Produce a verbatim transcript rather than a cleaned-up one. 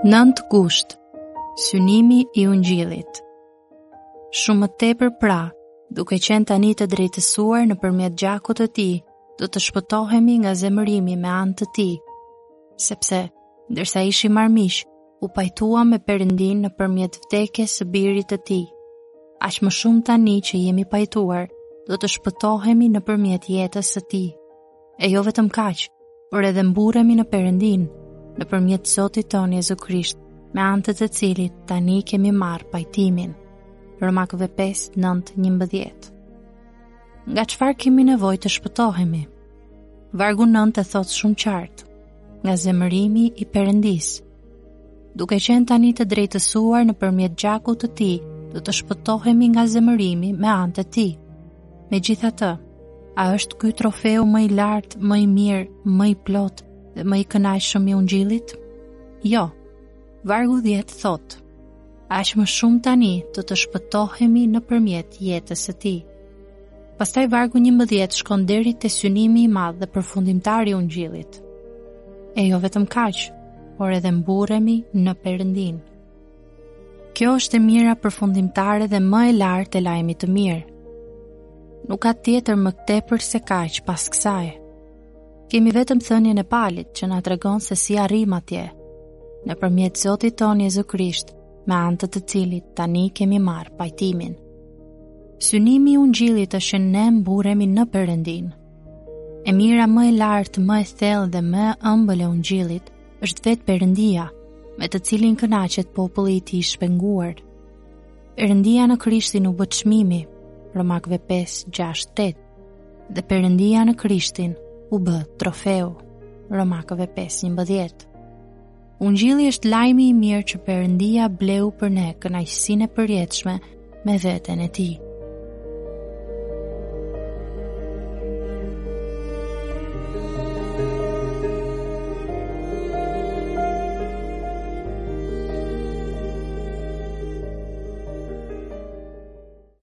Nëntë gusht, synimi i Ungjillit. Shumë më tepër pra, duke qenë tani të drejtësuar nëpërmjet gjakut të tij, do të shpëtohemi nga zemërimi me anë të tij, sepse, ndërsa ishim armiq, u pajtuam me Perëndin nëpërmjet vdekjes së birit të tij. Aq më shumë tani që jemi pajtuar, do të shpëtohemi nëpërmjet jetës së tij. E jo vetëm kaq, por edhe mburremi në Perëndin, nëpërmjet Zotit tonë Jezu Krisht, me anë të të cilit tani kemi marrë pajtimin. Romakëve pesë, nëntë, njëmbëdhjetë. Nga çfarë kemi nevojë të shpëtohemi? Vargu nëntë e thot shumë qartë, nga zemërimi i Perëndisë. Duke qenë tani të drejtësuar nëpërmjet gjakut të tij, do të shpëtohemi nga zemërimi me anë të tij. Megjithatë, a është ky trofeu më i lartë, më i mirë, më i plotë dhe më i kënaqshëm i Ungjillit? Jo. Vargu dhjetë thot: aq më shumë tani do të shpëtohemi nëpërmjet jetës së tij. Pastaj vargu njëmbëdhjetë shkon deri te synimi i madh dhe përfundimtari i Ungjillit. E jo vetëm kaq, por edhe mburremi në Perëndin. Kjo është e mira përfundimtare dhe më e lartë e lajmit të mirë. Nuk ka tjetër më tepër se kaq pas kësaj. Kemi vetëm thënien e palit që na tregon se si arrim atje, nëpërmjet Zotit tonë Jezu Krisht, me anë të të cilit tani kemi marrë pajtimin. Synimi i Ungjillit është që ne mburremi në Perëndin. E mira më e lartë, më e thellë dhe më e ëmbël e Ungjillit është vetë Perëndia, me të cilin kënaqet populli i tij shpenguar. Perëndia në Krishtin u bë çmimi, Romakëve pesë, gjashtë, tetë, dhe Perëndia në Krishtin u bë trofeu, Romakëve pesë, njëmbëdhjetë. Ungjilli është lajmi i mirë që Perëndia bleu për ne kënaqësinë e përjetshme me veten e tij.